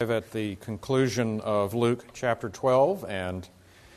At the conclusion of Luke chapter 12, and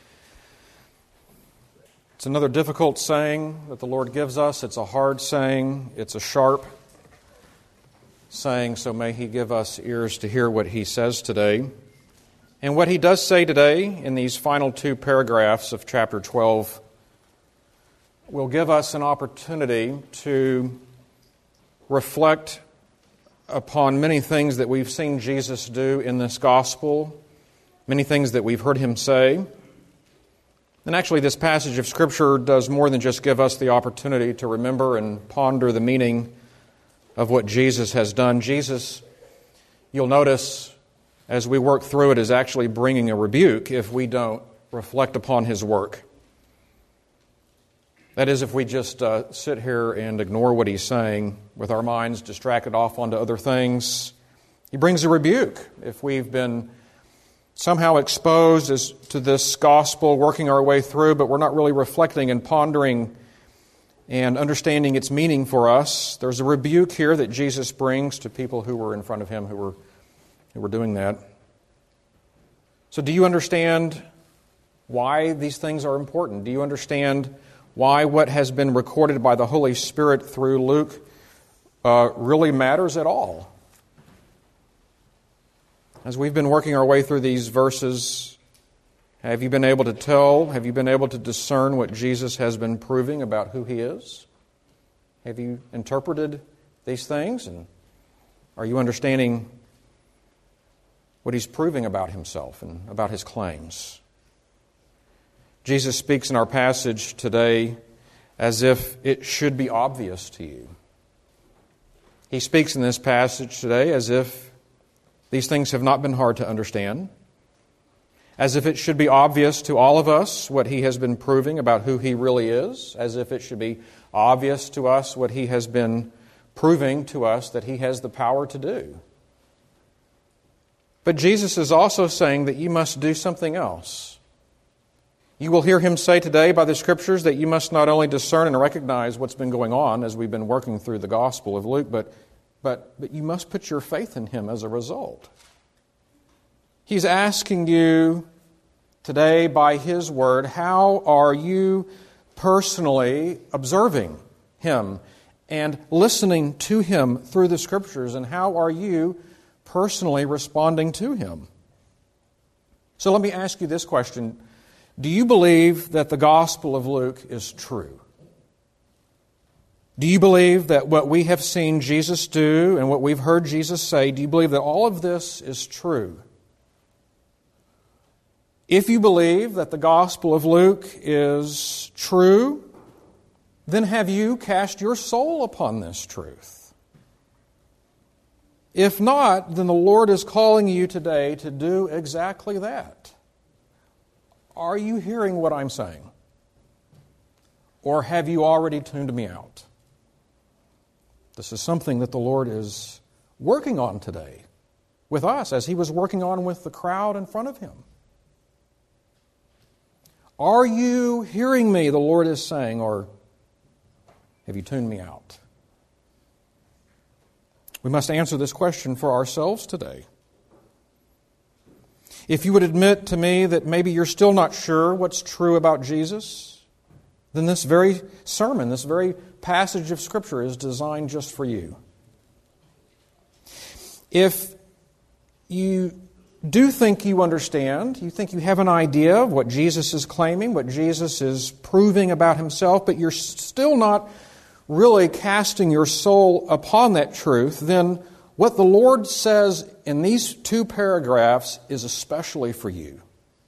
it's another difficult saying that the Lord gives us. It's a hard saying. It's a sharp saying, so may He give us ears to hear what He says today. And what He does say today in these final two paragraphs of chapter 12 will give us an opportunity to reflect upon many things that we've seen Jesus do in this gospel, many things that we've heard Him say. And actually, this passage of Scripture does more than just give us the opportunity to remember and ponder the meaning of what Jesus has done. Jesus, you'll notice as we work through it, is actually bringing a rebuke if we don't reflect upon His work. That is, if we just sit here and ignore what He's saying with our minds distracted off onto other things. He brings a rebuke if we've been somehow exposed to this gospel, working our way through, but we're not really reflecting and pondering and understanding its meaning for us. There's a rebuke here that Jesus brings to people who were in front of Him who were doing that. So do you understand why these things are important? Do you understand why what has been recorded by the Holy Spirit through Luke really matters at all? As we've been working our way through these verses, have you been able to tell, have you been able to discern what Jesus has been proving about who He is? Have you interpreted these things? And are you understanding what He's proving about Himself and about His claims? Jesus speaks in our passage today as if it should be obvious to you. He speaks in this passage today as if these things have not been hard to understand, as if it should be obvious to all of us what He has been proving about who He really is, as if it should be obvious to us what He has been proving to us that He has the power to do. But Jesus is also saying that you must do something else. You will hear Him say today by the Scriptures that you must not only discern and recognize what's been going on as we've been working through the Gospel of Luke, but you must put your faith in Him as a result. He's asking you today by His Word, how are you personally observing Him and listening to Him through the Scriptures, and how are you personally responding to Him? So let me ask you this question. Do you believe that the Gospel of Luke is true? Do you believe that what we have seen Jesus do and what we've heard Jesus say, do you believe that all of this is true? If you believe that the Gospel of Luke is true, then have you cast your soul upon this truth? If not, then the Lord is calling you today to do exactly that. Are you hearing what I'm saying? Or have you already tuned me out? This is something that the Lord is working on today with us, as He was working on with the crowd in front of Him. Are you hearing me, the Lord is saying, or have you tuned me out? We must answer this question for ourselves today. If you would admit to me that maybe you're still not sure what's true about Jesus, then this very sermon, this very passage of Scripture is designed just for you. If you do think you understand, you think you have an idea of what Jesus is claiming, what Jesus is proving about Himself, but you're still not really casting your soul upon that truth, then what the Lord says in these two paragraphs is especially for you.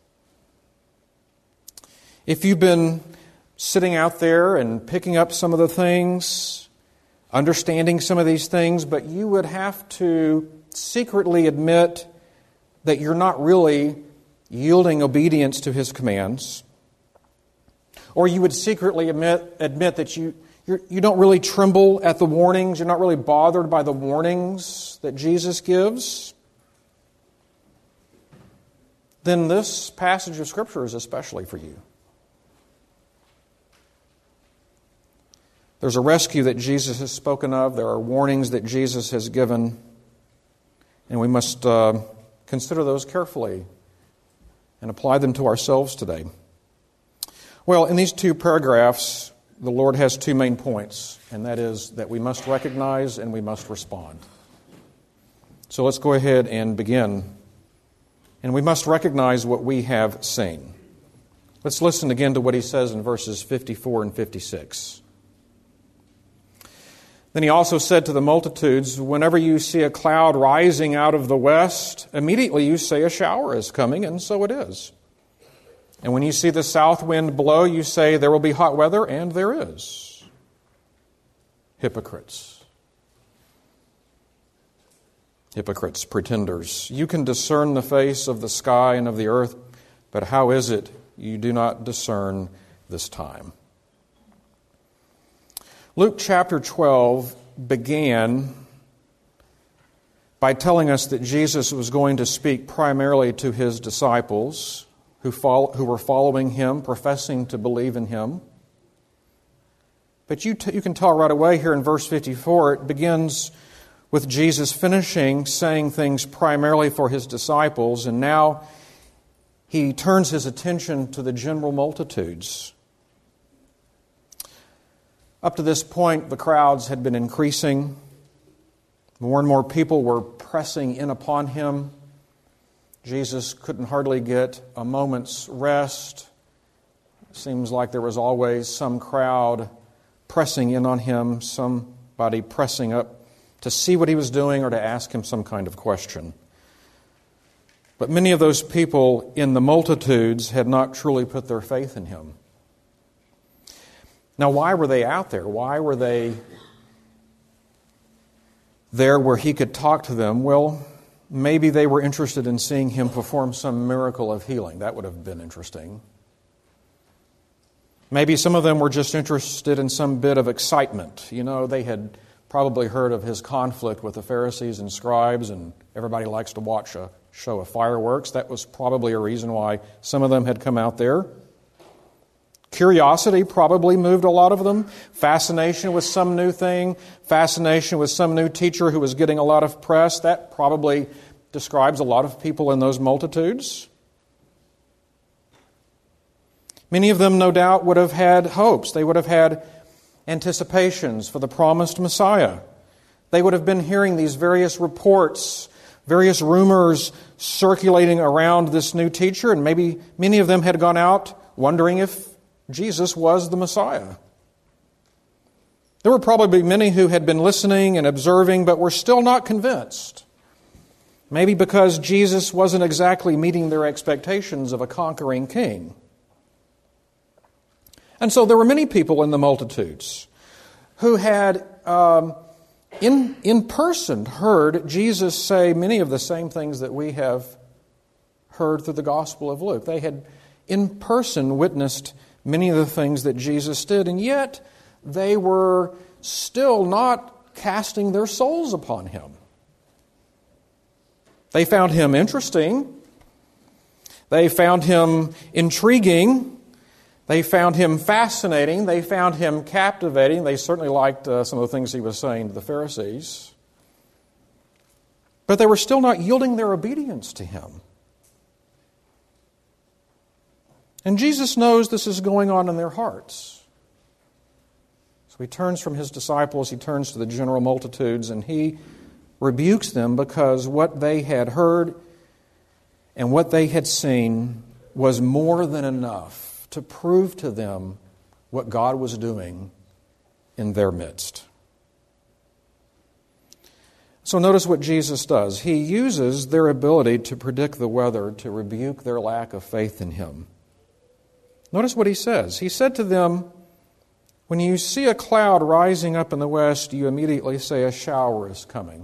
If you've been sitting out there and picking up some of the things, understanding some of these things, but you would have to secretly admit that you're not really yielding obedience to His commands, or you would secretly admit that you don't really tremble at the warnings. You're not really bothered by the warnings that Jesus gives. Then this passage of Scripture is especially for you. There's a rescue that Jesus has spoken of. There are warnings that Jesus has given. And we must Consider those carefully and apply them to ourselves today. Well, in these 2 paragraphs, the Lord has 2 main points, and that is that we must recognize and we must respond. So let's go ahead and begin. And we must recognize what we have seen. Let's listen again to what he says in verses 54 and 56. Then he also said to the multitudes, whenever you see a cloud rising out of the west, immediately you say a shower is coming, and so it is. And when you see the south wind blow, you say there will be hot weather, and there is. Hypocrites. Hypocrites, pretenders. You can discern the face of the sky and of the earth, but how is it you do not discern this time? Luke chapter 12 began by telling us that Jesus was going to speak primarily to his disciples who were following him, professing to believe in him. But you can tell right away here in verse 54, it begins with Jesus finishing saying things primarily for his disciples, and now he turns his attention to the general multitudes. Up to this point, the crowds had been increasing. More and more people were pressing in upon him. Jesus couldn't hardly get a moment's rest. It seems like there was always some crowd pressing in on him, somebody pressing up to see what he was doing or to ask him some kind of question. But many of those people in the multitudes had not truly put their faith in him. Now, why were they out there? Why were they there where he could talk to them? Well, maybe they were interested in seeing him perform some miracle of healing. That would have been interesting. Maybe some of them were just interested in some bit of excitement. You know, they had probably heard of his conflict with the Pharisees and scribes, and everybody likes to watch a show of fireworks. That was probably a reason why some of them had come out there. Curiosity probably moved a lot of them. Fascination with some new thing. Fascination with some new teacher who was getting a lot of press. That probably describes a lot of people in those multitudes. Many of them, no doubt, would have had hopes. They would have had anticipations for the promised Messiah. They would have been hearing these various reports, various rumors circulating around this new teacher, and maybe many of them had gone out wondering if Jesus was the Messiah. There were probably many who had been listening and observing, but were still not convinced. Maybe because Jesus wasn't exactly meeting their expectations of a conquering king. And so there were many people in the multitudes who had in person heard Jesus say many of the same things that we have heard through the Gospel of Luke. They had in person witnessed many of the things that Jesus did, and yet they were still not casting their souls upon him. They found him interesting. They found him intriguing. They found him fascinating. They found him captivating. They certainly liked some of the things he was saying to the Pharisees. But they were still not yielding their obedience to him. And Jesus knows this is going on in their hearts. So he turns from his disciples, he turns to the general multitudes, and he rebukes them because what they had heard and what they had seen was more than enough to prove to them what God was doing in their midst. So notice what Jesus does. He uses their ability to predict the weather to rebuke their lack of faith in him. Notice what he says. He said to them, when you see a cloud rising up in the west, you immediately say a shower is coming.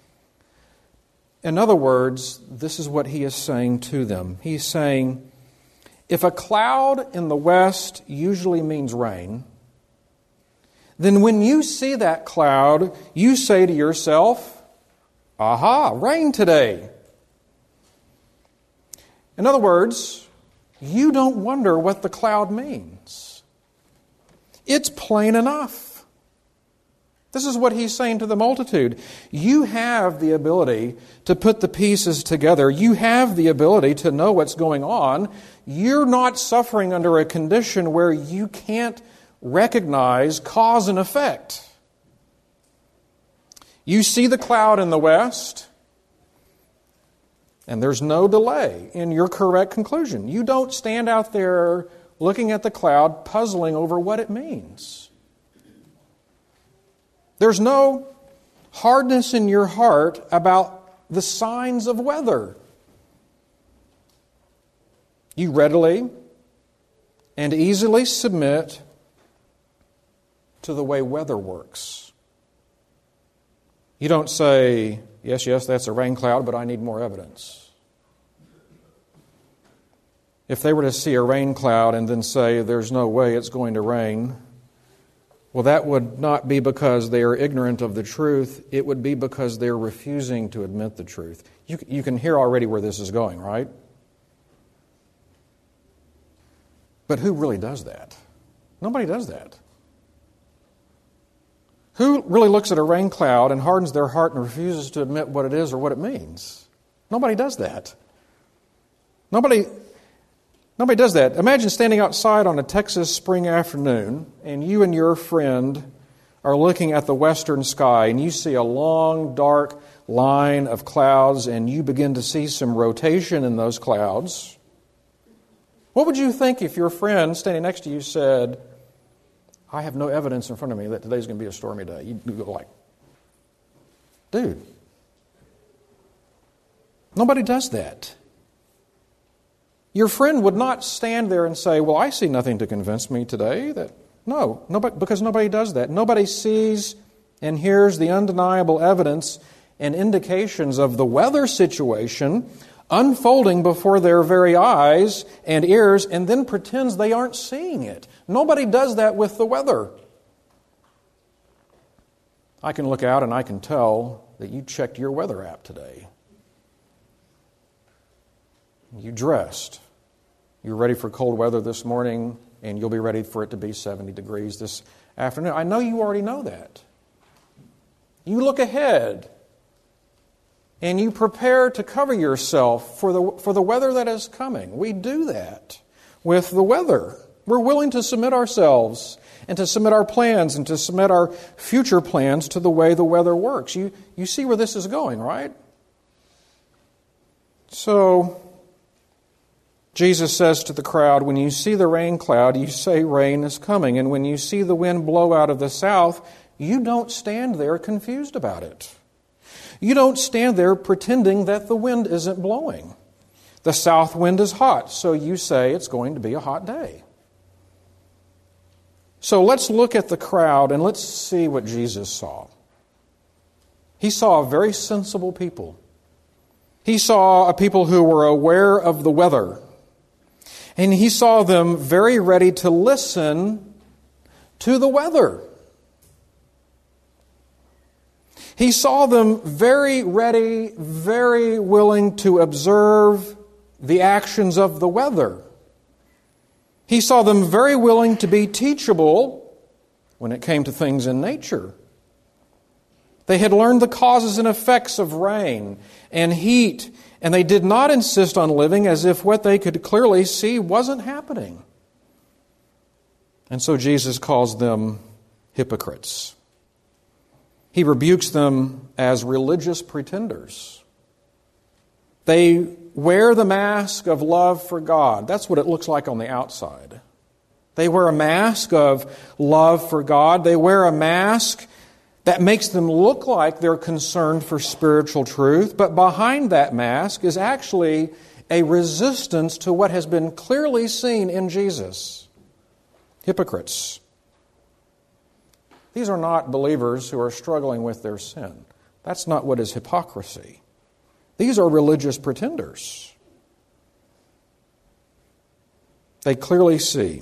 In other words, this is what he is saying to them. He's saying, if a cloud in the west usually means rain, then when you see that cloud, you say to yourself, aha, rain today. In other words, you don't wonder what the cloud means. It's plain enough. This is what he's saying to the multitude. You have the ability to put the pieces together. You have the ability to know what's going on. You're not suffering under a condition where you can't recognize cause and effect. You see the cloud in the west, and there's no delay in your correct conclusion. You don't stand out there looking at the cloud, puzzling over what it means. There's no hardness in your heart about the signs of weather. You readily and easily submit to the way weather works. You don't say, yes, that's a rain cloud, but I need more evidence. If they were to see a rain cloud and then say, there's no way it's going to rain, well, that would not be because they are ignorant of the truth. It would be because they're refusing to admit the truth. You can hear already where this is going, right? But who really does that? Nobody does that. Who really looks at a rain cloud and hardens their heart and refuses to admit what it is or what it means? Nobody does that. Nobody does that. Imagine standing outside on a Texas spring afternoon, and you and your friend are looking at the western sky, and you see a long, dark line of clouds, and you begin to see some rotation in those clouds. What would you think if your friend standing next to you said, I have no evidence in front of me that today's going to be a stormy day? You'd go like, dude, nobody does that. Your friend would not stand there and say, well, I see nothing to convince me today. No, because nobody does that. Nobody sees and hears the undeniable evidence and indications of the weather situation unfolding before their very eyes and ears and then pretends they aren't seeing it. Nobody does that with the weather. I can look out and I can tell that you checked your weather app today. You dressed. You're ready for cold weather this morning, and you'll be ready for it to be 70 degrees this afternoon. I know you already know that. You look ahead, and you prepare to cover yourself for the weather that is coming. We do that with the weather. We're willing to submit ourselves and to submit our plans and to submit our future plans to the way the weather works. You see where this is going, right? So Jesus says to the crowd, when you see the rain cloud, you say rain is coming. And when you see the wind blow out of the south, you don't stand there confused about it. You don't stand there pretending that the wind isn't blowing. The south wind is hot, so you say it's going to be a hot day. So let's look at the crowd and let's see what Jesus saw. He saw a very sensible people. He saw a people who were aware of the weather. And he saw them very ready to listen to the weather. He saw them very ready, very willing to observe the actions of the weather. He saw them very willing to be teachable when it came to things in nature. They had learned the causes and effects of rain and heat, and they did not insist on living as if what they could clearly see wasn't happening. And so Jesus calls them hypocrites. He rebukes them as religious pretenders. They wear the mask of love for God. That's what it looks like on the outside. They wear a mask of love for God. They wear a mask that makes them look like they're concerned for spiritual truth, but behind that mask is actually a resistance to what has been clearly seen in Jesus. Hypocrites. These are not believers who are struggling with their sin. That's not what is hypocrisy. These are religious pretenders. They clearly see.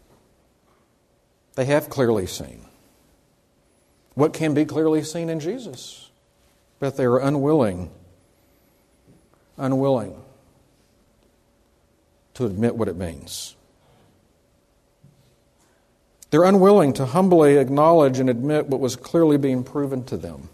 They have clearly seen what can be clearly seen in Jesus, but they are unwilling to admit what it means. They're unwilling to humbly acknowledge and admit what was clearly being proven to them.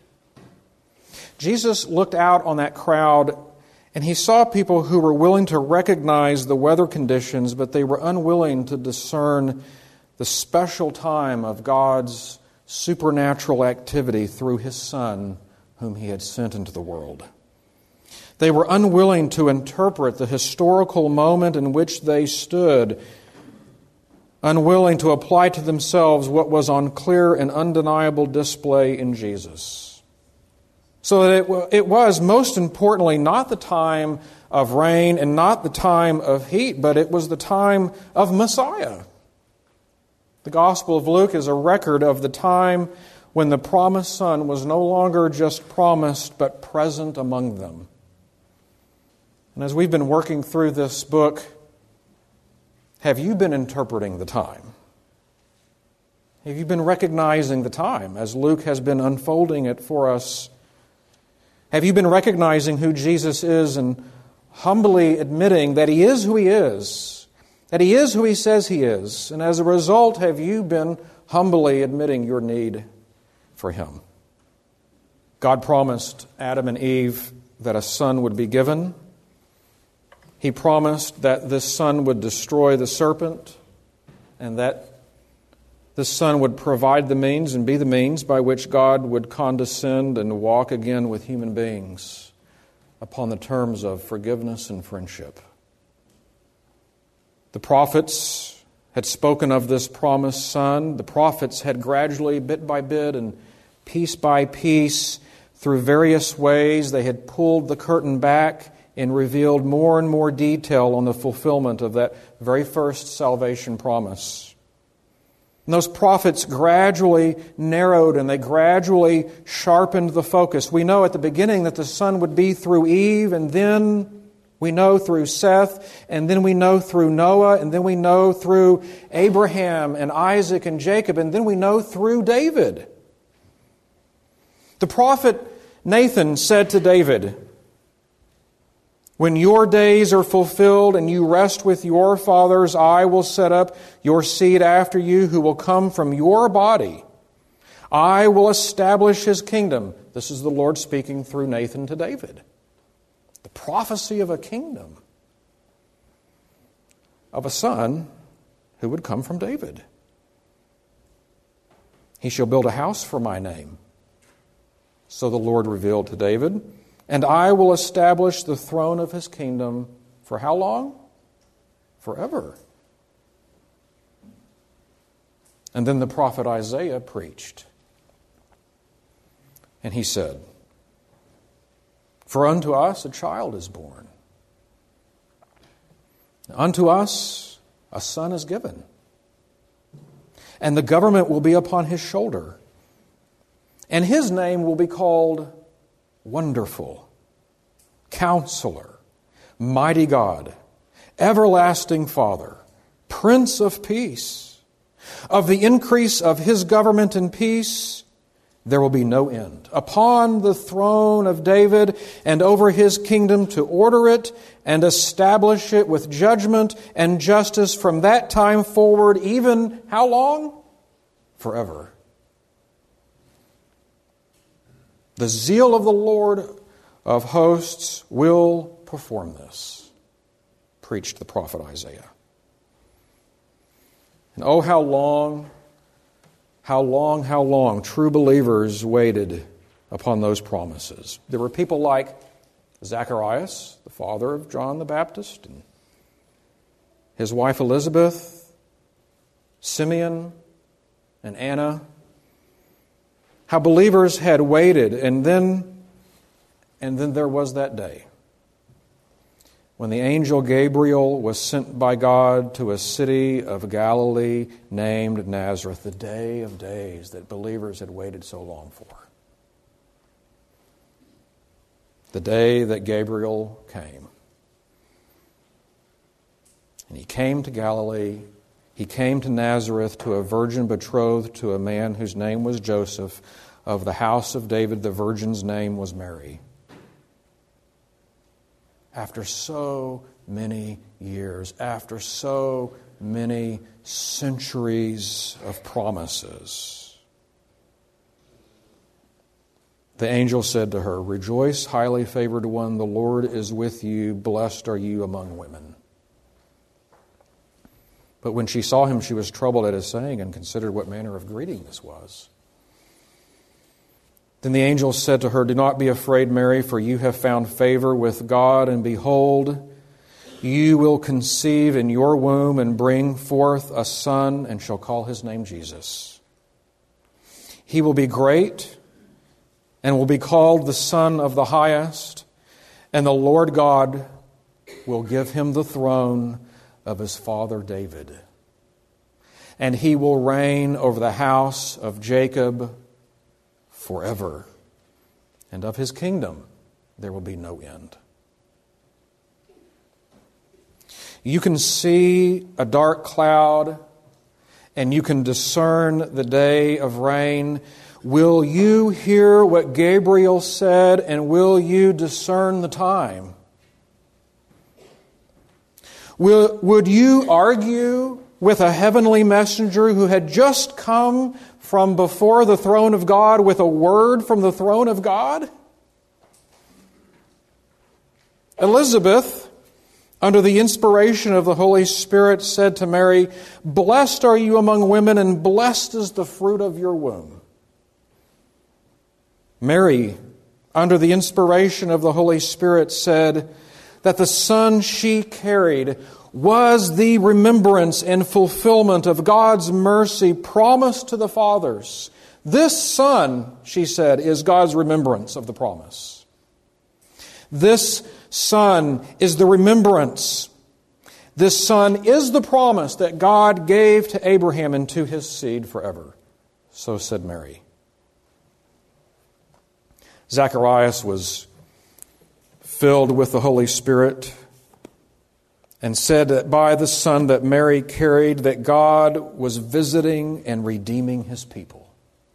Jesus looked out on that crowd and he saw people who were willing to recognize the weather conditions, but they were unwilling to discern the special time of God's supernatural activity through His Son, whom He had sent into the world. They were unwilling to interpret the historical moment in which they stood, unwilling to apply to themselves what was on clear and undeniable display in Jesus. So that it was, most importantly, not the time of rain and not the time of heat, but it was the time of Messiah. The Gospel of Luke is a record of the time when the promised Son was no longer just promised, but present among them. And as we've been working through this book, have you been interpreting the time? Have you been recognizing the time as Luke has been unfolding it for us? Have you been recognizing who Jesus is and humbly admitting that He is who He is, that He is who He says He is? And as a result, have you been humbly admitting your need for Him? God promised Adam and Eve that a son would be given. He promised that this son would destroy the serpent and that this son would provide the means and be the means by which God would condescend and walk again with human beings upon the terms of forgiveness and friendship. The prophets had spoken of this promised son. The prophets had gradually, bit by bit and piece by piece, through various ways, they had pulled the curtain back and revealed more and more detail on the fulfillment of that very first salvation promise. And those prophets gradually narrowed and they gradually sharpened the focus. We know at the beginning that the Son would be through Eve, and then we know through Seth, and then we know through Noah, and then we know through Abraham and Isaac and Jacob, and then we know through David. The prophet Nathan said to David, "When your days are fulfilled and you rest with your fathers, I will set up your seed after you who will come from your body. I will establish His kingdom." This is the Lord speaking through Nathan to David. The prophecy of a kingdom, of a son who would come from David. "He shall build a house for my name," so the Lord revealed to David. "And I will establish the throne of His kingdom" for how long? Forever. And then the prophet Isaiah preached. And he said, "For unto us a child is born. Unto us a son is given. And the government will be upon His shoulder. And His name will be called Wonderful, Counselor, Mighty God, Everlasting Father, Prince of Peace. Of the increase of His government and peace there will be no end. Upon the throne of David and over His kingdom, to order it and establish it with judgment and justice from that time forward, even how long? Forever. The zeal of the Lord of hosts will perform this," preached the prophet Isaiah. And oh, how long true believers waited upon those promises. There were people like Zacharias, the father of John the Baptist, and his wife Elizabeth, Simeon, and Anna. How believers had waited, and then there was that day when the angel Gabriel was sent by God to a city of Galilee named Nazareth, the day of days that believers had waited so long for. The day that Gabriel came. And He came to Galilee. He came to Nazareth, to a virgin betrothed to a man whose name was Joseph, of the house of David. The virgin's name was Mary. After so many years, after so many centuries of promises. The angel said to her, "Rejoice, highly favored one, the Lord is with you. Blessed are you among women." But when she saw him, she was troubled at his saying and considered what manner of greeting this was. Then the angel said to her, "Do not be afraid, Mary, for you have found favor with God, and behold, you will conceive in your womb and bring forth a son, and shall call his name Jesus. He will be great and will be called the Son of the Highest, and the Lord God will give him the throne of his father David. And he will reign over the house of Jacob forever, and of his kingdom there will be no end." You can see a dark cloud, and you can discern the day of rain. Will you hear what Gabriel said, and will you discern the time? Would you argue with a heavenly messenger who had just come from before the throne of God with a word from the throne of God? Elizabeth, under the inspiration of the Holy Spirit, said to Mary, "Blessed are you among women, and blessed is the fruit of your womb." Mary, under the inspiration of the Holy Spirit, said that the son she carried was the remembrance and fulfillment of God's mercy promised to the fathers. This son, she said, is God's remembrance of the promise. This son is the remembrance. This son is the promise that God gave to Abraham and to his seed forever. So said Mary. Zacharias was filled with the Holy Spirit and said that by the son that Mary carried, that God was visiting and redeeming his people.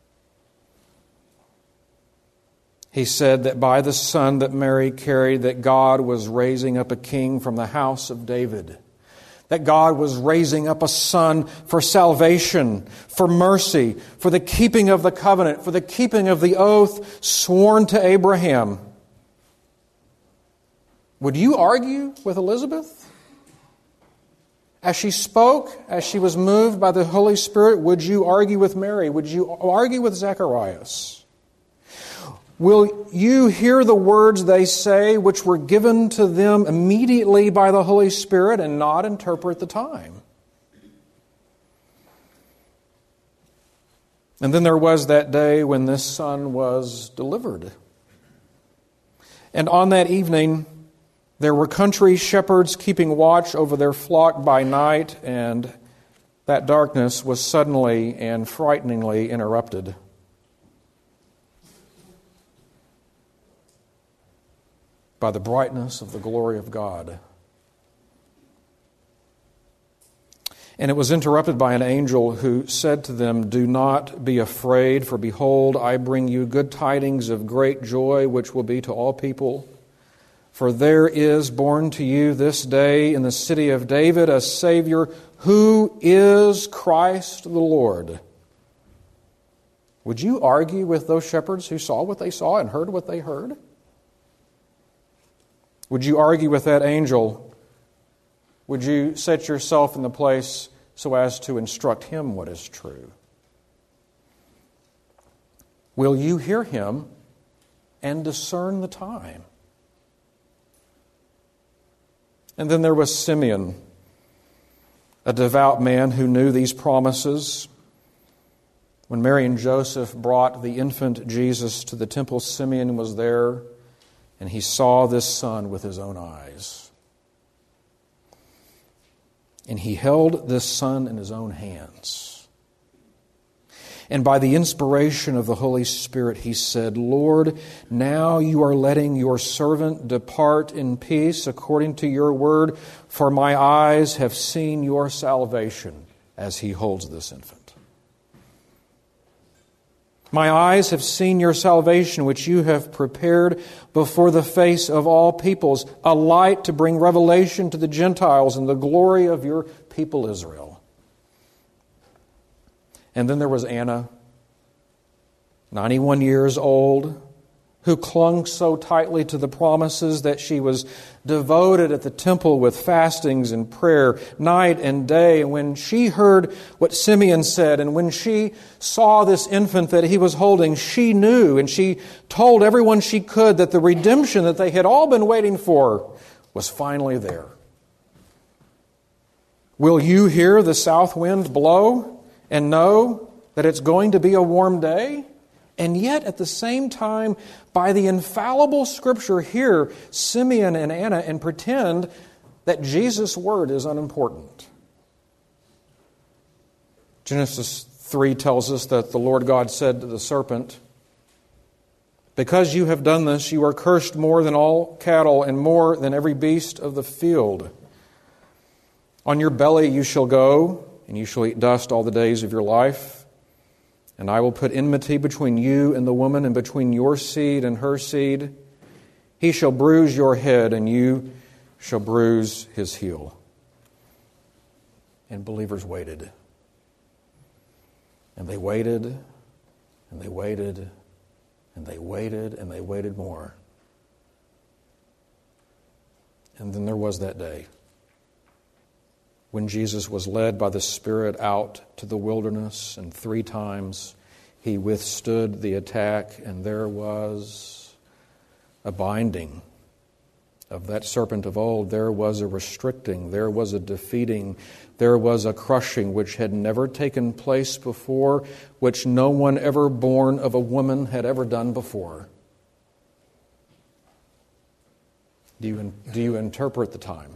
He said that by the son that Mary carried, that God was raising up a king from the house of David. That God was raising up a son for salvation, for mercy, for the keeping of the covenant, for the keeping of the oath sworn to Abraham. Would you argue with Elizabeth? As she spoke, as she was moved by the Holy Spirit, would you argue with Mary? Would you argue with Zacharias? Will you hear the words they say, which were given to them immediately by the Holy Spirit, and not interpret the time? And then there was that day when this son was delivered. And on that evening, there were country shepherds keeping watch over their flock by night, and that darkness was suddenly and frighteningly interrupted. By the brightness of the glory of God. And it was interrupted by an angel who said to them, "Do not be afraid, for behold, I bring you good tidings of great joy, which will be to all people. For there is born to you this day in the city of David a Savior, who is Christ the Lord." Would you argue with those shepherds who saw what they saw and heard what they heard? Would you argue with that angel? Would you set yourself in the place so as to instruct him what is true? Will you hear him and discern the time? And then there was Simeon, a devout man who knew these promises. When Mary and Joseph brought the infant Jesus to the temple, Simeon was there, and he saw this son with his own eyes. And he held this son in his own hands. And by the inspiration of the Holy Spirit, he said, "Lord, now you are letting your servant depart in peace according to your word, for my eyes have seen your salvation," as he holds this infant. My eyes have seen your salvation, which you have prepared before the face of all peoples, a light to bring revelation to the Gentiles and the glory of your people Israel. And then there was Anna, 91 years old, who clung so tightly to the promises that she was devoted at the temple with fastings and prayer night and day. And when she heard what Simeon said, and when she saw this infant that he was holding, she knew, and she told everyone she could that the redemption that they had all been waiting for was finally there. Will you hear the south wind blow and know that it's going to be a warm day? And yet, at the same time, by the infallible Scripture, hear Simeon and Anna and pretend that Jesus' word is unimportant. Genesis 3 tells us that the Lord God said to the serpent, "Because you have done this, you are cursed more than all cattle and more than every beast of the field. On your belly you shall go, and you shall eat dust all the days of your life. And I will put enmity between you and the woman, and between your seed and her seed. He shall bruise your head, and you shall bruise his heel." And believers waited. And they waited, and they waited, and they waited, and they waited more. And then there was that day when Jesus was led by the Spirit out to the wilderness, and 3 times he withstood the attack, and there was a binding of that serpent of old. There was a restricting, there was a defeating, there was a crushing which had never taken place before, which no one ever born of a woman had ever done before. Do you interpret the time?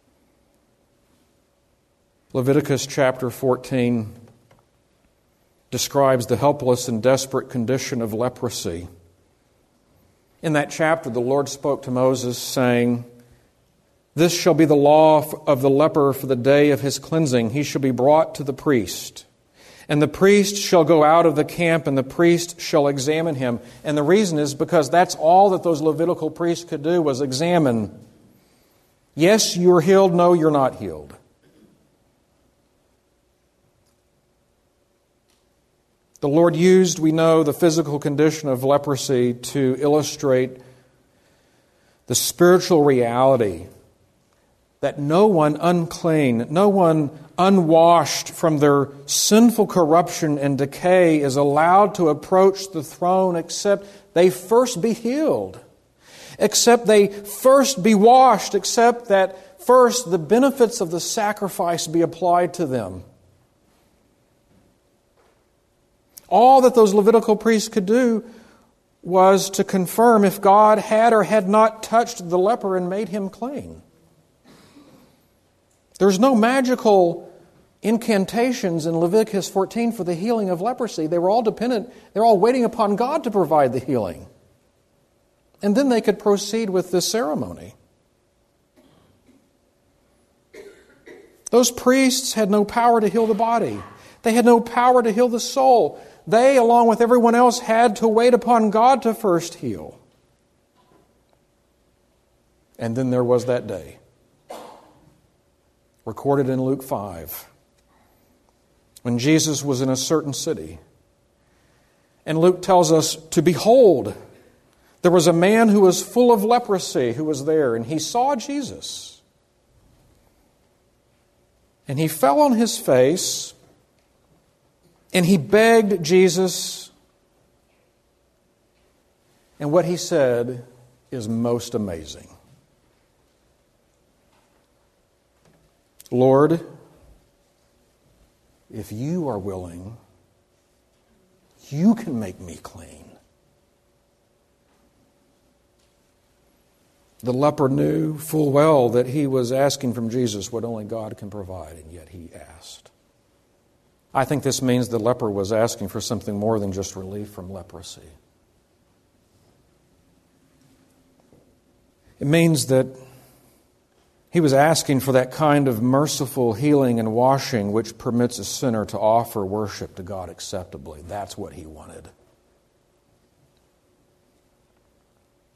Leviticus chapter 14 describes the helpless and desperate condition of leprosy. In that chapter, the Lord spoke to Moses, saying, "This shall be the law of the leper for the day of his cleansing. He shall be brought to the priest. And the priest shall go out of the camp, and the priest shall examine him." And the reason is because that's all that those Levitical priests could do, was examine. Yes, you're healed. No, you're not healed. The Lord used, we know, the physical condition of leprosy to illustrate the spiritual reality that no one unclean, no one unwashed from their sinful corruption and decay is allowed to approach the throne except they first be healed, except they first be washed, except that first the benefits of the sacrifice be applied to them. All that those Levitical priests could do was to confirm if God had or had not touched the leper and made him clean. There's no magical incantations in Leviticus 14 for the healing of leprosy. They were all dependent, they're all waiting upon God to provide the healing. And then they could proceed with this ceremony. Those priests had no power to heal the body. They had no power to heal the soul. They, along with everyone else, had to wait upon God to first heal. And then there was that day, recorded in Luke 5, when Jesus was in a certain city. And Luke tells us, to behold, there was a man who was full of leprosy who was there, and he saw Jesus. And he fell on his face, and he begged Jesus. And what he said is most amazing. "Lord, if you are willing, you can make me clean." The leper knew full well that he was asking from Jesus what only God can provide, and yet he asked. I think this means the leper was asking for something more than just relief from leprosy. It means that he was asking for that kind of merciful healing and washing which permits a sinner to offer worship to God acceptably. That's what he wanted.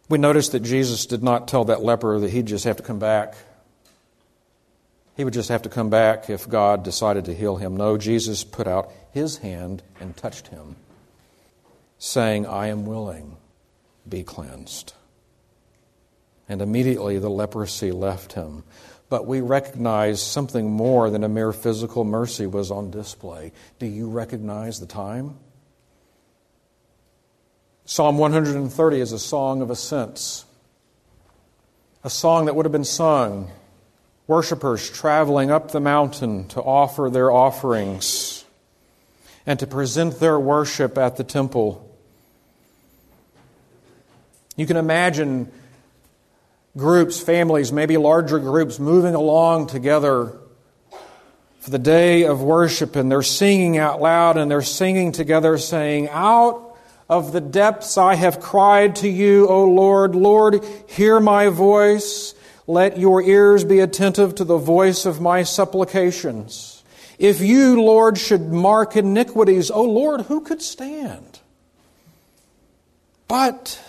We notice that Jesus did not tell that leper that he'd just have to come back. He would just have to come back if God decided to heal him. No, Jesus put out his hand and touched him, saying, I am willing, be cleansed. And immediately the leprosy left him. But we recognize something more than a mere physical mercy was on display. Do you recognize the time? Psalm 130 is a song of ascents, a song that would have been sung. Worshippers traveling up the mountain to offer their offerings and to present their worship at the temple. You can imagine groups, families, maybe larger groups, moving along together for the day of worship, and they're singing out loud, and they're singing together, saying, Out of the depths I have cried to you, O Lord. Lord, hear my voice. Let your ears be attentive to the voice of my supplications. If you, Lord, should mark iniquities, O Lord, who could stand? But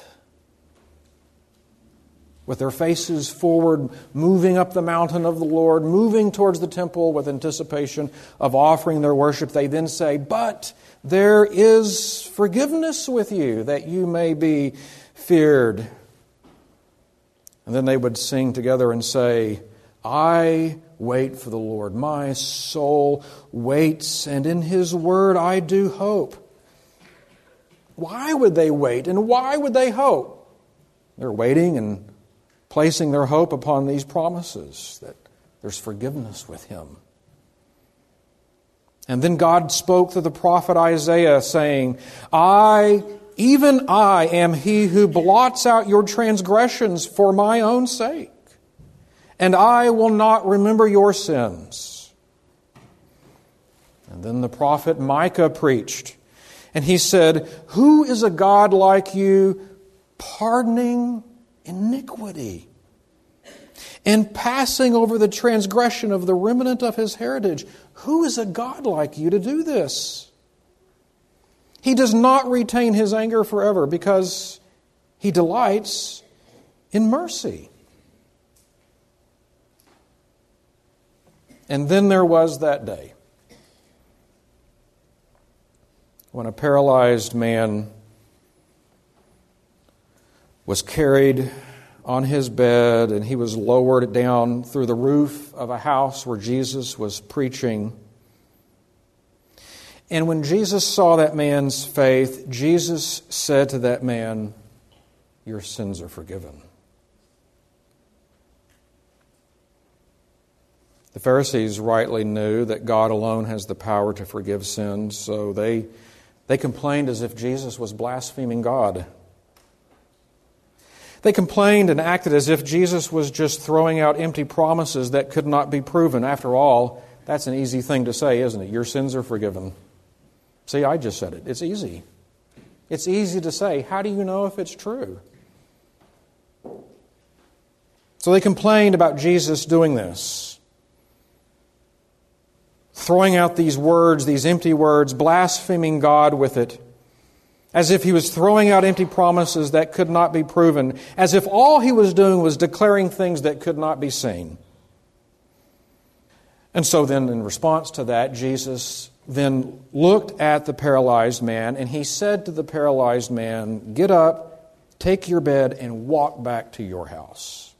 with their faces forward, moving up the mountain of the Lord, moving towards the temple with anticipation of offering their worship, they then say, But there is forgiveness with you, that you may be feared. And then they would sing together and say, I wait for the Lord. My soul waits, and in His word I do hope. Why would they wait, and why would they hope? They're waiting and placing their hope upon these promises that there's forgiveness with Him. And then God spoke through the prophet Isaiah, saying, Even I am He who blots out your transgressions for my own sake, and I will not remember your sins. And then the prophet Micah preached, and he said, Who is a God like you, pardoning iniquity and passing over the transgression of the remnant of His heritage? Who is a God like you to do this? He does not retain His anger forever because He delights in mercy. And then there was that day when a paralyzed man was carried on his bed, and he was lowered down through the roof of a house where Jesus was preaching. And when Jesus saw that man's faith, Jesus said to that man, Your sins are forgiven. The Pharisees rightly knew that God alone has the power to forgive sins, so they complained as if Jesus was blaspheming God. They complained and acted as if Jesus was just throwing out empty promises that could not be proven. After all, that's an easy thing to say, isn't it? Your sins are forgiven. See, I just said it. It's easy. It's easy to say. How do you know if it's true? So they complained about Jesus doing this, throwing out these words, these empty words, blaspheming God with it, as if He was throwing out empty promises that could not be proven, as if all He was doing was declaring things that could not be seen. And so then in response to that, Jesus then looked at the paralyzed man, and He said to the paralyzed man, Get up, take your bed, and walk back to your house.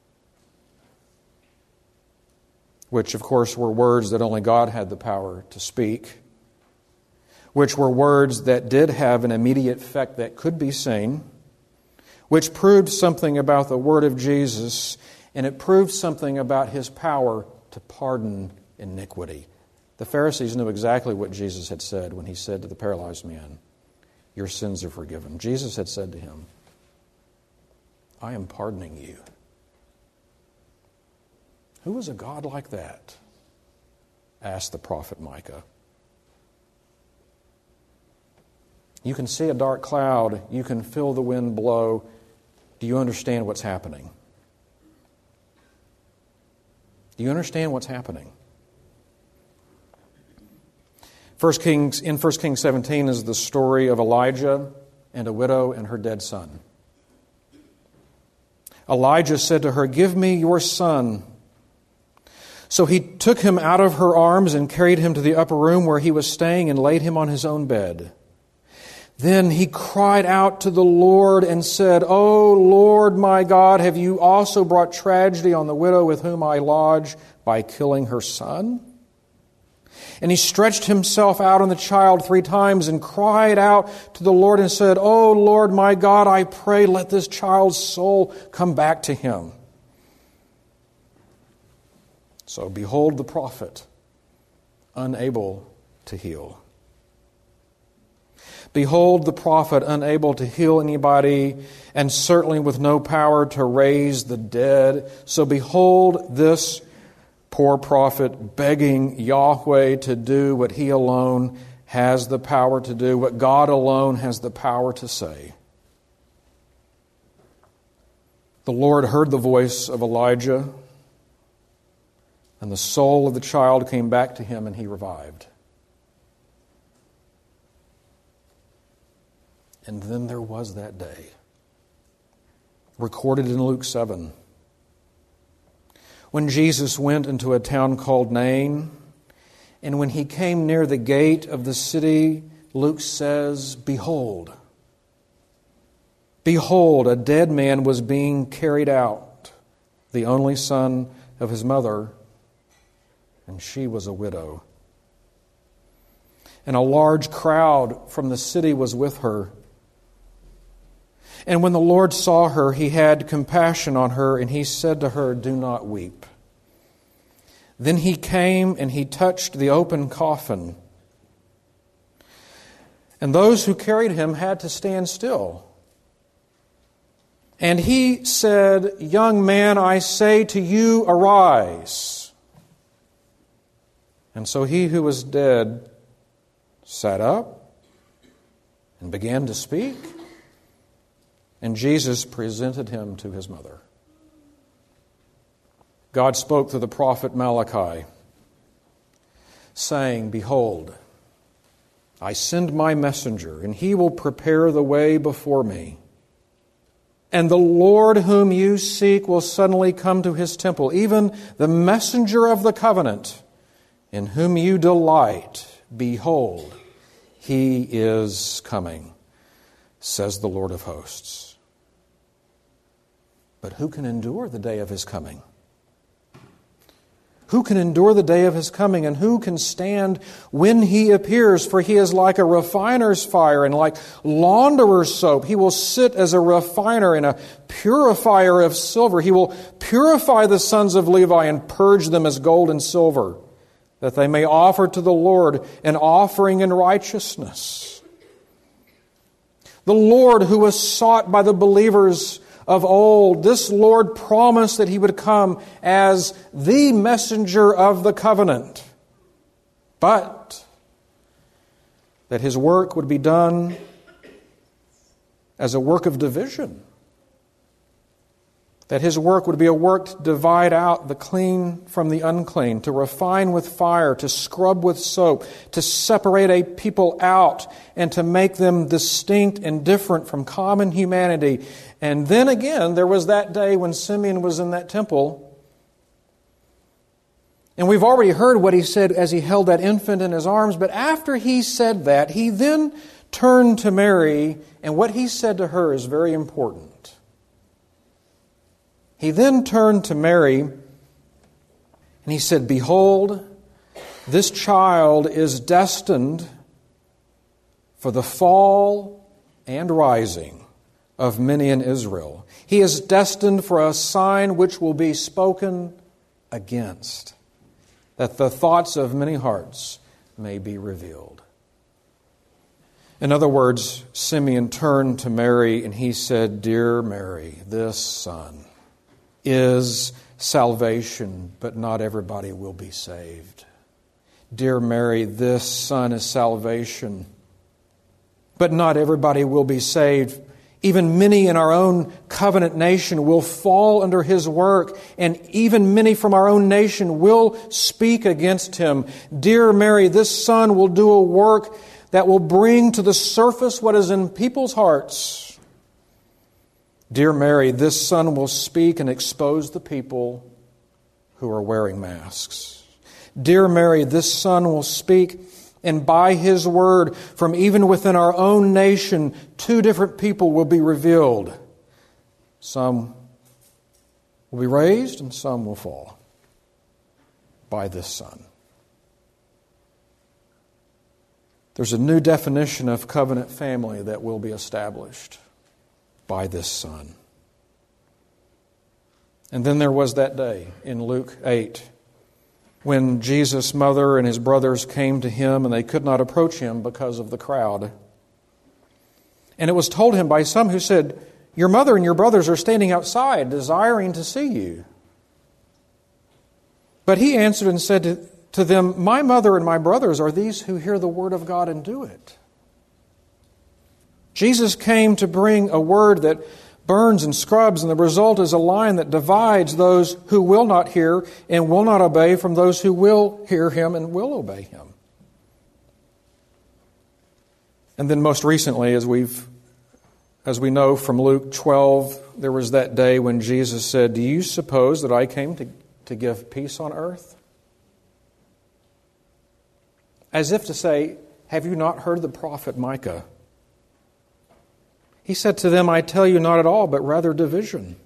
Which, of course, were words that only God had the power to speak, which were words that did have an immediate effect that could be seen, which proved something about the word of Jesus, and it proved something about His power to pardon iniquity. The Pharisees knew exactly what Jesus had said when He said to the paralyzed man, Your sins are forgiven. Jesus had said to him, I am pardoning you. Who is a God like that? Asked the prophet Micah. You can see a dark cloud. You can feel the wind blow. Do you understand what's happening? Do you understand what's happening? In 1 Kings 17 is the story of Elijah and a widow and her dead son. Elijah said to her, "Give me your son." So he took him out of her arms and carried him to the upper room where he was staying and laid him on his own bed. Then he cried out to the Lord and said, "O Lord my God, have you also brought tragedy on the widow with whom I lodge by killing her son?" And he stretched himself out on the child 3 times and cried out to the Lord and said, "O Lord my God, I pray, let this child's soul come back to him." So behold the prophet, unable to heal. Behold the prophet, unable to heal anybody, and certainly with no power to raise the dead. So behold this poor prophet begging Yahweh to do what he alone has the power to do, what God alone has the power to say. The Lord heard the voice of Elijah, and the soul of the child came back to him, and he revived. And then there was that day, recorded in Luke 7, when Jesus went into a town called Nain, and when he came near the gate of the city, Luke says, behold, a dead man was being carried out, the only son of his mother, and she was a widow. And a large crowd from the city was with her. And when the Lord saw her, he had compassion on her, and he said to her, "Do not weep." Then he came and he touched the open coffin. And those who carried him had to stand still. And he said, "Young man, I say to you, arise." And so he who was dead sat up and began to speak. And Jesus presented him to his mother. God spoke through the prophet Malachi, saying, "Behold, I send my messenger, and he will prepare the way before me. And the Lord whom you seek will suddenly come to his temple, even the messenger of the covenant, in whom you delight. Behold, he is coming, says the Lord of hosts." But who can endure the day of his coming? Who can endure the day of his coming, and who can stand when he appears? For he is like a refiner's fire and like launderer's soap. He will sit as a refiner and a purifier of silver. He will purify the sons of Levi and purge them as gold and silver, that they may offer to the Lord an offering in righteousness. The Lord who was sought by the believers of old, this Lord promised that he would come as the messenger of the covenant, but that his work would be done as a work of division. That his work would be a work to divide out the clean from the unclean, to refine with fire, to scrub with soap, to separate a people out and to make them distinct and different from common humanity. And then again, there was that day when Simeon was in that temple. And we've already heard what he said as he held that infant in his arms. But after he said that, he then turned to Mary, and what he said to her is very important. He then turned to Mary and he said, "Behold, this child is destined for the fall and rising of many in Israel. He is destined for a sign which will be spoken against, that the thoughts of many hearts may be revealed." In other words, Simeon turned to Mary and he said, "Dear Mary, this son is salvation, but not everybody will be saved. Dear Mary, this son is salvation, but not everybody will be saved. Even many in our own covenant nation will fall under his work, and even many from our own nation will speak against him. Dear Mary, this son will do a work that will bring to the surface what is in people's hearts. Dear Mary, this sun will speak and expose the people who are wearing masks. Dear Mary, this sun will speak, and by his word, from even within our own nation, two different people will be revealed. Some will be raised and some will fall by this sun. There's a new definition of covenant family that will be established by this Son. And then there was that day in Luke 8 when Jesus' mother and his brothers came to him and they could not approach him because of the crowd. And it was told him by some who said, "Your mother and your brothers are standing outside, desiring to see you." But he answered and said to them, "My mother and my brothers are these who hear the word of God and do it." Jesus came to bring a word that burns and scrubs, and the result is a line that divides those who will not hear and will not obey from those who will hear him and will obey him. And then most recently, as we know from Luke 12, there was that day when Jesus said, "Do you suppose that I came to give peace on earth?" As if to say, have you not heard the prophet Micah? He said to them, "I tell you not at all, but rather division."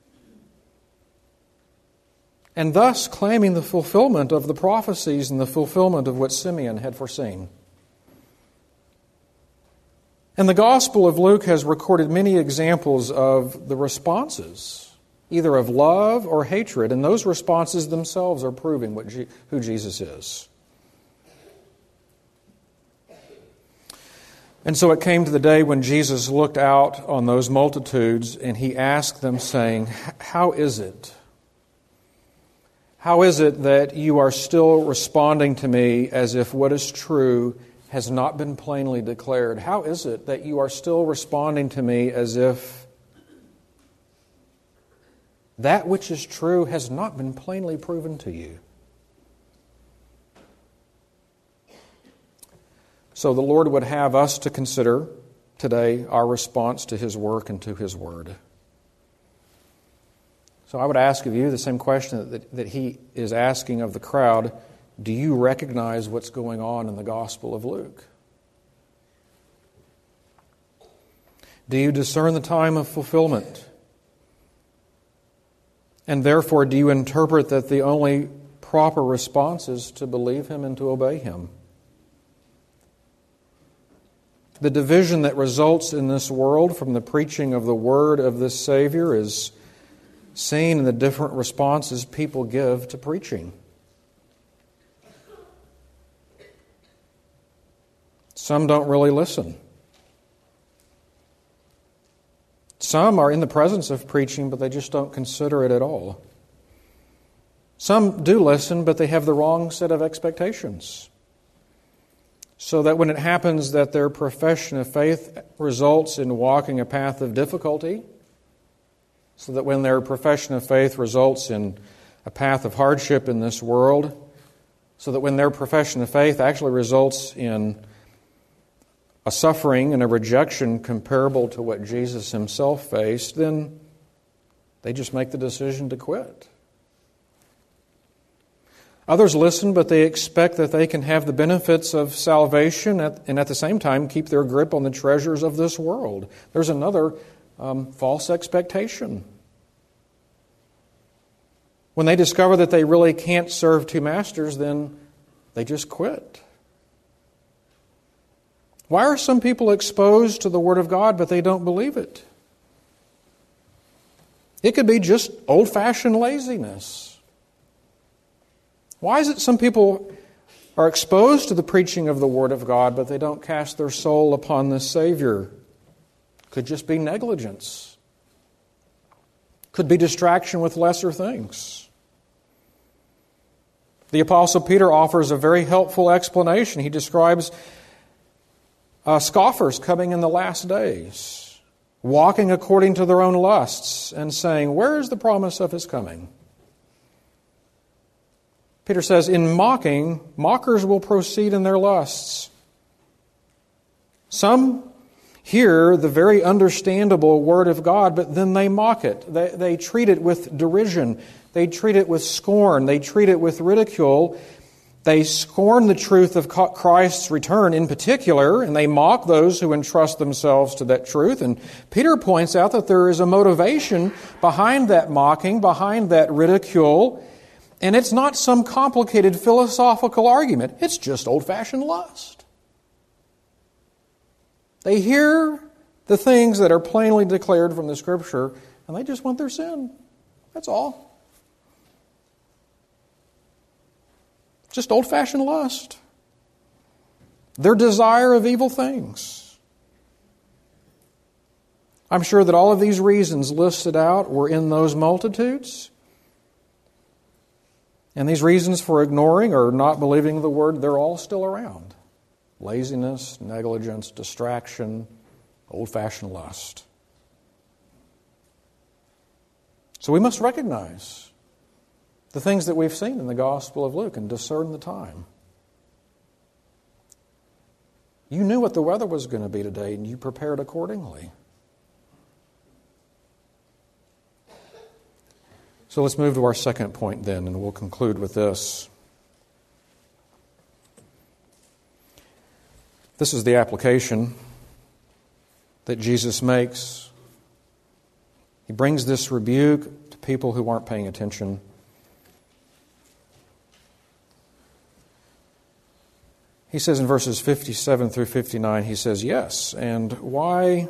And thus claiming the fulfillment of the prophecies and the fulfillment of what Simeon had foreseen. And the Gospel of Luke has recorded many examples of the responses, either of love or hatred, and those responses themselves are proving who Jesus is. And so it came to the day when Jesus looked out on those multitudes and he asked them, saying, How is it? How is it that you are still responding to me as if what is true has not been plainly declared? How is it that you are still responding to me as if that which is true has not been plainly proven to you? So the Lord would have us to consider today our response to His work and to His Word. So I would ask of you the same question that He is asking of the crowd. Do you recognize what's going on in the Gospel of Luke? Do you discern the time of fulfillment? And therefore, do you interpret that the only proper response is to believe Him and to obey Him? The division that results in this world from the preaching of the word of this Savior is seen in the different responses people give to preaching. Some don't really listen. Some are in the presence of preaching, but they just don't consider it at all. Some do listen, but they have the wrong set of expectations. So that when it happens that their profession of faith results in walking a path of difficulty, so that when their profession of faith results in a path of hardship in this world, so that when their profession of faith actually results in a suffering and a rejection comparable to what Jesus Himself faced, then they just make the decision to quit. Others listen, but they expect that they can have the benefits of salvation and at the same time keep their grip on the treasures of this world. There's another false expectation. When they discover that they really can't serve two masters, then they just quit. Why are some people exposed to the Word of God, but they don't believe it? It could be just old-fashioned laziness. Why is it some people are exposed to the preaching of the Word of God, but they don't cast their soul upon the Savior? Could just be negligence. Could be distraction with lesser things. The Apostle Peter offers a very helpful explanation. He describes scoffers coming in the last days, walking according to their own lusts, and saying, "Where is the promise of His coming?" Peter says, in mockers will proceed in their lusts. Some hear the very understandable Word of God, but then they mock it. They treat it with derision. They treat it with scorn. They treat it with ridicule. They scorn the truth of Christ's return in particular, and they mock those who entrust themselves to that truth. And Peter points out that there is a motivation behind that mocking, behind that ridicule, and it's not some complicated philosophical argument. It's just old-fashioned lust. They hear the things that are plainly declared from the Scripture, and they just want their sin. That's all. Just old-fashioned lust. Their desire of evil things. I'm sure that all of these reasons listed out were in those multitudes. And these reasons for ignoring or not believing the Word, they're all still around. Laziness, negligence, distraction, old-fashioned lust. So we must recognize the things that we've seen in the Gospel of Luke and discern the time. You knew what the weather was going to be today, and you prepared accordingly. So let's move to our second point then, and we'll conclude with this. This is the application that Jesus makes. He brings this rebuke to people who aren't paying attention. He says in verses 57 through 59, he says, "Yes, and why,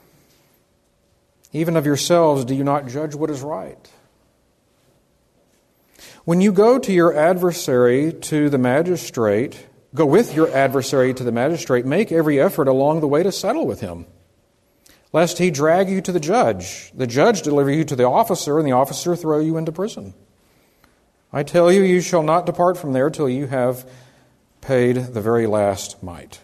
even of yourselves, do you not judge what is right? When you go with your adversary to the magistrate, make every effort along the way to settle with him, lest he drag you to the judge deliver you to the officer, and the officer throw you into prison. I tell you, you shall not depart from there till you have paid the very last mite."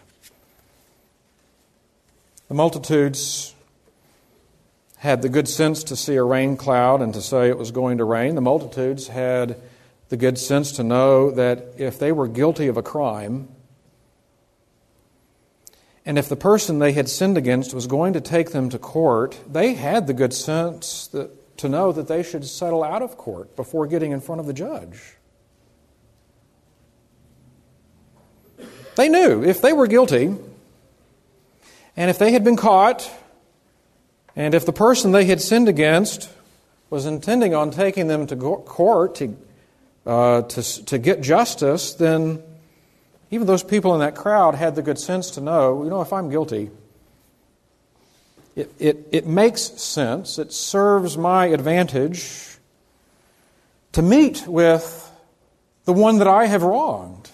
The multitudes had the good sense to see a rain cloud and to say it was going to rain. The multitudes had the good sense to know that if they were guilty of a crime, and if the person they had sinned against was going to take them to court, they had the good sense to know that they should settle out of court before getting in front of the judge. They knew if they were guilty, and if they had been caught, and if the person they had sinned against was intending on taking them to court to get justice, then even those people in that crowd had the good sense to know, if I'm guilty, it makes sense, it serves my advantage to meet with the one that I have wronged,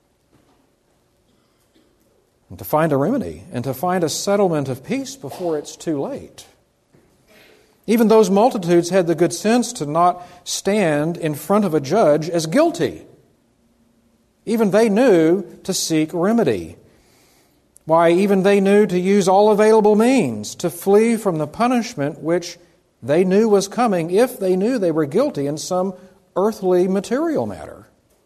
and to find a remedy, and to find a settlement of peace before it's too late. Even those multitudes had the good sense to not stand in front of a judge as guilty. Even they knew to seek remedy. Why, even they knew to use all available means to flee from the punishment which they knew was coming if they knew they were guilty in some earthly material matter.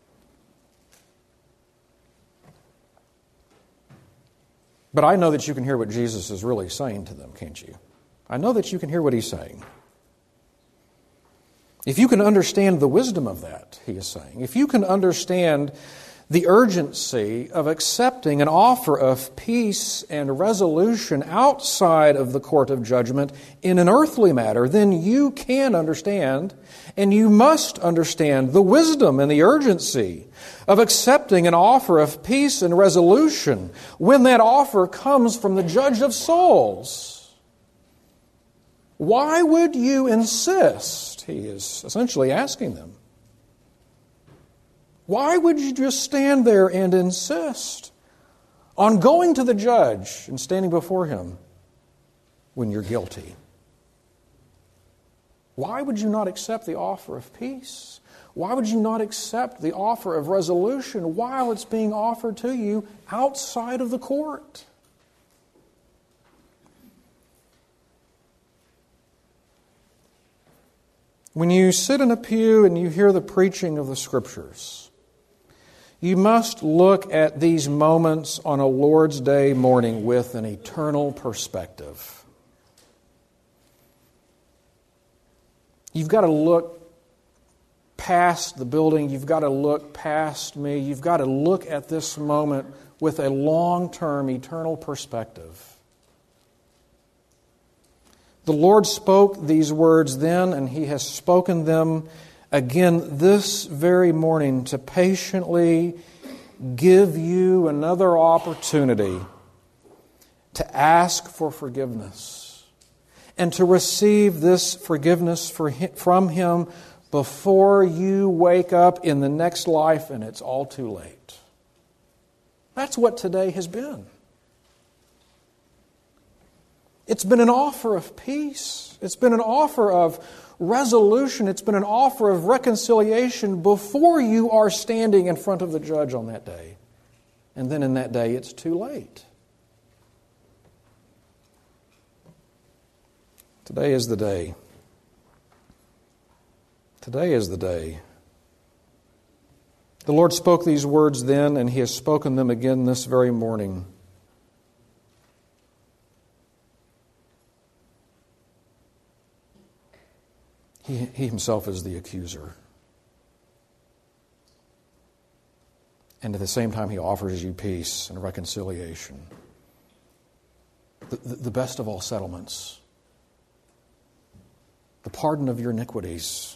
But I know that you can hear what Jesus is really saying to them, can't you? I know that you can hear what he's saying. If you can understand the wisdom of that, he is saying, if you can understand the urgency of accepting an offer of peace and resolution outside of the court of judgment in an earthly matter, then you can understand, and you must understand, the wisdom and the urgency of accepting an offer of peace and resolution when that offer comes from the judge of souls. Why would you insist? He is essentially asking them. Why would you just stand there and insist on going to the judge and standing before him when you're guilty? Why would you not accept the offer of peace? Why would you not accept the offer of resolution while it's being offered to you outside of the court? When you sit in a pew and you hear the preaching of the Scriptures, You must look at these moments on a Lord's Day morning with an eternal perspective. You've got to look past the building. You've got to look past me. You've got to look at this moment with a long-term, eternal perspective. The Lord spoke these words then, and He has spoken them again this very morning to patiently give you another opportunity to ask for forgiveness and to receive this forgiveness from Him before you wake up in the next life and it's all too late. That's what today has been. It's been an offer of peace. It's been an offer of resolution. It's been an offer of reconciliation before you are standing in front of the judge on that day. And then in that day, it's too late. Today is the day. Today is the day. The Lord spoke these words then, and He has spoken them again this very morning. He Himself is the accuser. And at the same time, He offers you peace and reconciliation. The best of all settlements. The pardon of your iniquities.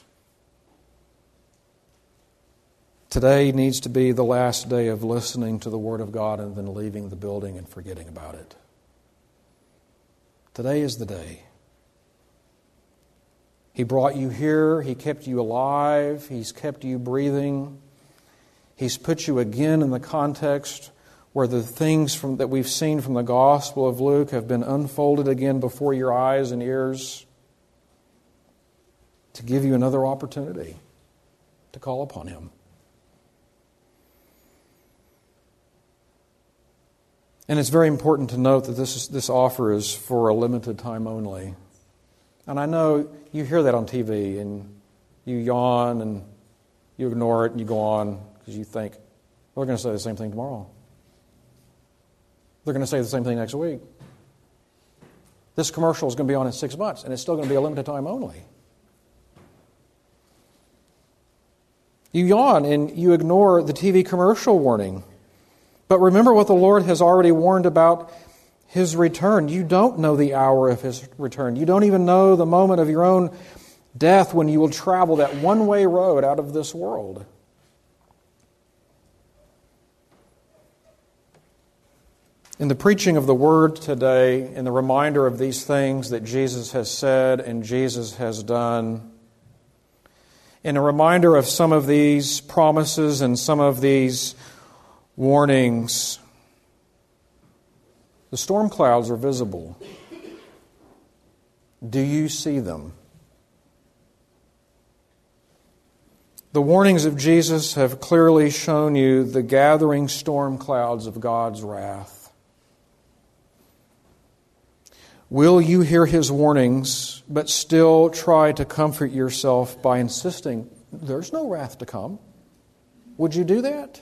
Today needs to be the last day of listening to the Word of God and then leaving the building and forgetting about it. Today is the day. He brought you here. He kept you alive. He's kept you breathing. He's put you again in the context where the things that we've seen from the Gospel of Luke have been unfolded again before your eyes and ears to give you another opportunity to call upon Him. And it's very important to note that this offer is for a limited time only. And I know you hear that on TV and you yawn and you ignore it and you go on because you think, well, they're going to say the same thing tomorrow. They're going to say the same thing next week. This commercial is going to be on in 6 months and it's still going to be a limited time only. You yawn and you ignore the TV commercial warning. But remember what the Lord has already warned about His return. You don't know the hour of His return. You don't even know the moment of your own death when you will travel that one-way road out of this world. In the preaching of the Word today, in the reminder of these things that Jesus has said and Jesus has done, in a reminder of some of these promises and some of these warnings, the storm clouds are visible. Do you see them? The warnings of Jesus have clearly shown you the gathering storm clouds of God's wrath. Will you hear His warnings, but still try to comfort yourself by insisting, there's no wrath to come? Would you do that?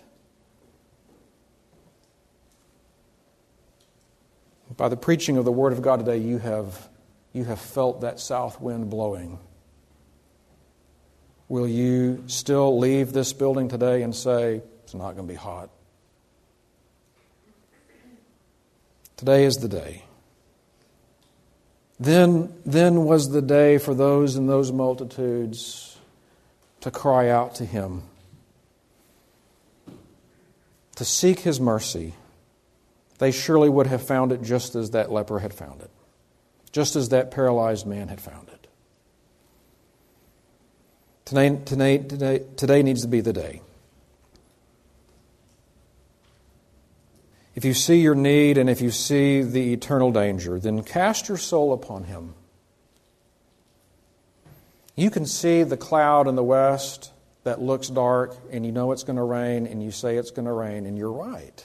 By the preaching of the Word of God today, you have felt that south wind blowing. Will you still leave this building today and say, it's not going to be hot? Today is the day. Then was the day for those in those multitudes to cry out to Him, to seek His mercy. They surely would have found it just as that leper had found it, just as that paralyzed man had found it. Today needs to be the day. If you see your need and if you see the eternal danger, then cast your soul upon Him. You can see the cloud in the west that looks dark and you know it's going to rain and you say it's going to rain and you're right.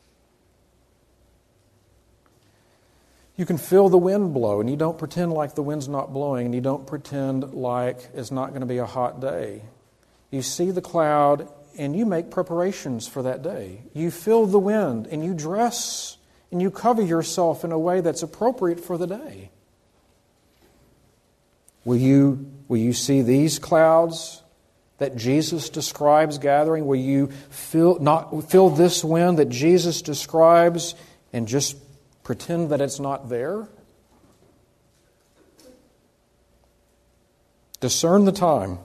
You can feel the wind blow, and you don't pretend like the wind's not blowing, and you don't pretend like it's not going to be a hot day. You see the cloud and you make preparations for that day. You feel the wind and you dress and you cover yourself in a way that's appropriate for the day. Will you see these clouds that Jesus describes gathering? Will you feel this wind that Jesus describes and just pretend that it's not there? Discern the time.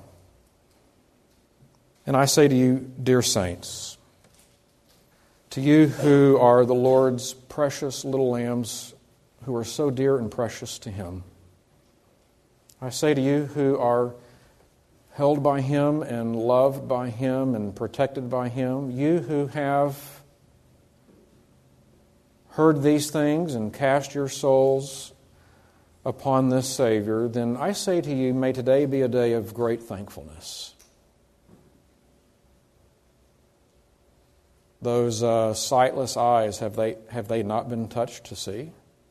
And I say to you, dear saints, to you who are the Lord's precious little lambs who are so dear and precious to Him, I say to you who are held by Him and loved by Him and protected by Him, you who have heard these things and cast your souls upon this Savior, then I say to you, may today be a day of great thankfulness. Those sightless eyes, have they not been touched to see?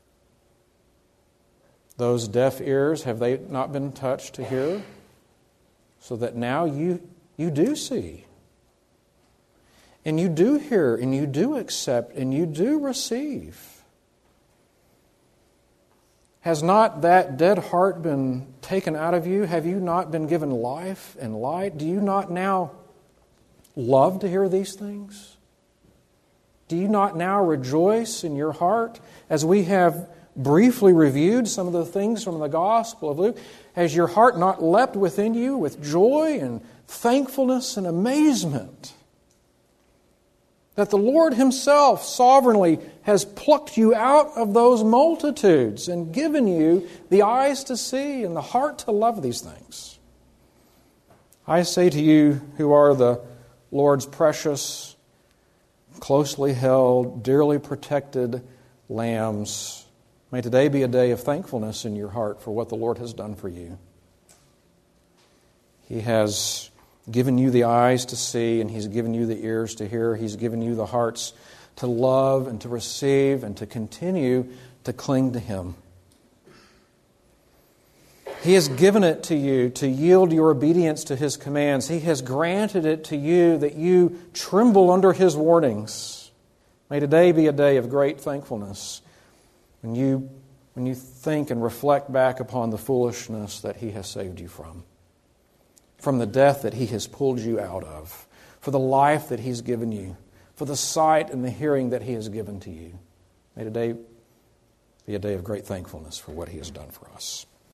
Those deaf ears, have they not been touched to hear? So that now you do see. And you do hear, and you do accept, and you do receive. Has not that dead heart been taken out of you? Have you not been given life and light? Do you not now love to hear these things? Do you not now rejoice in your heart as we have briefly reviewed some of the things from the Gospel of Luke? Has your heart not leapt within you with joy and thankfulness and amazement that the Lord Himself sovereignly has plucked you out of those multitudes and given you the eyes to see and the heart to love these things? I say to you who are the Lord's precious, closely held, dearly protected lambs, may today be a day of thankfulness in your heart for what the Lord has done for you. He has given you the eyes to see, and He's given you the ears to hear. He's given you the hearts to love and to receive and to continue to cling to Him. He has given it to you to yield your obedience to His commands. He has granted it to you that you tremble under His warnings. May today be a day of great thankfulness when you think and reflect back upon the foolishness that He has saved you from the death that He has pulled you out of, for the life that He's given you, for the sight and the hearing that He has given to you. May today be a day of great thankfulness for what He has done for us.